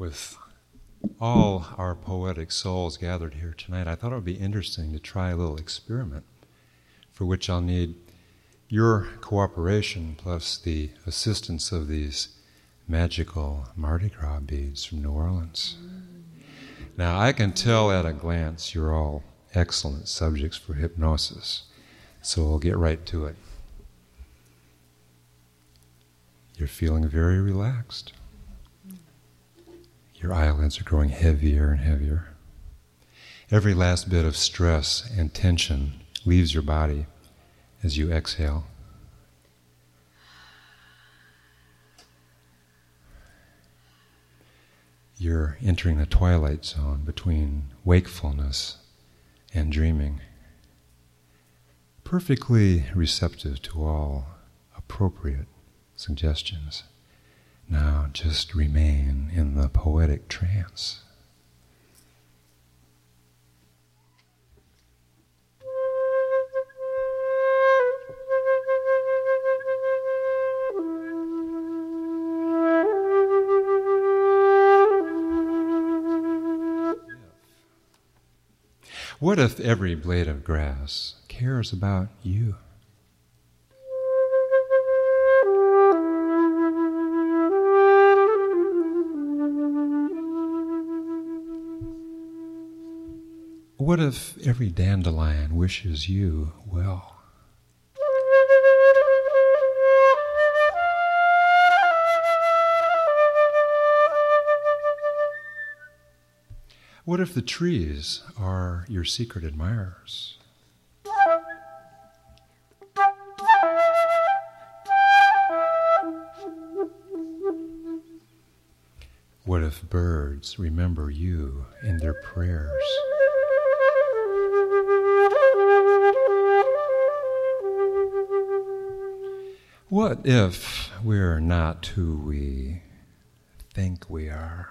with all our poetic souls gathered here tonight, I thought it would be interesting to try a little experiment for which I'll need your cooperation plus the assistance of these magical Mardi Gras beads from New Orleans. Now, I can tell at a glance you're all excellent subjects for hypnosis, so I'll get right to it. You're feeling very relaxed. Your eyelids are growing heavier and heavier. Every last bit of stress and tension leaves your body as you exhale. You're entering the twilight zone between wakefulness and dreaming, perfectly receptive to all appropriate suggestions. Now just remain in the poetic trance. What if every blade of grass cares about you? What if every dandelion wishes you well? What if the trees are your secret admirers? What if birds remember you in their prayers? What if we're not who we think we are?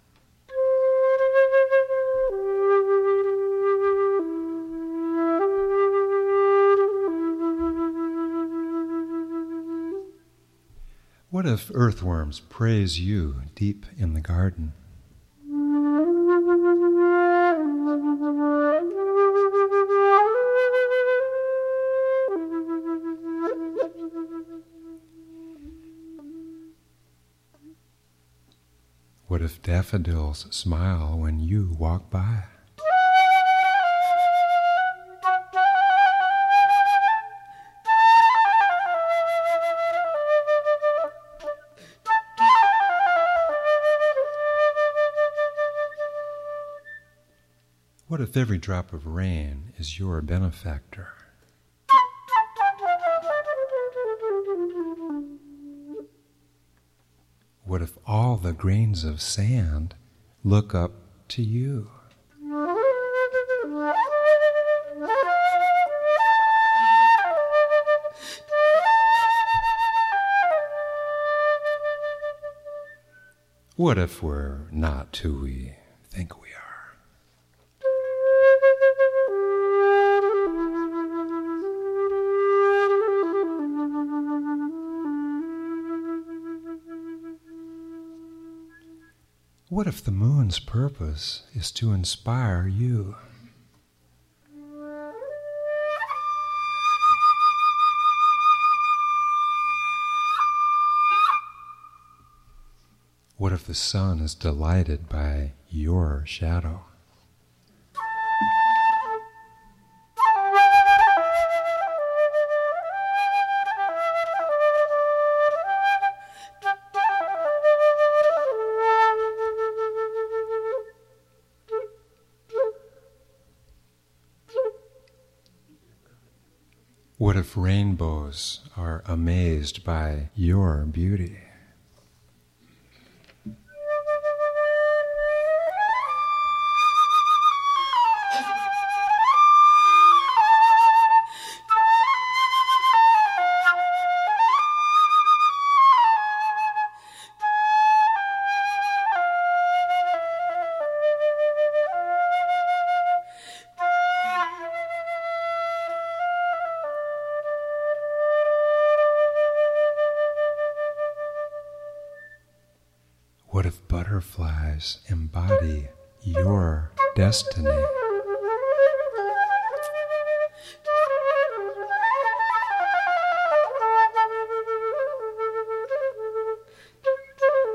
What if earthworms praise you deep in the garden? What if daffodils smile when you walk by? What if every drop of rain is your benefactor? What if all the grains of sand look up to you? What if we're not who we think we are? What if the moon's purpose is to inspire you? What if the sun is delighted by your shadow? What if rainbows are amazed by your beauty? of butterflies embody your destiny.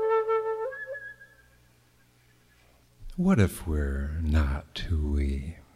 What if we're not who we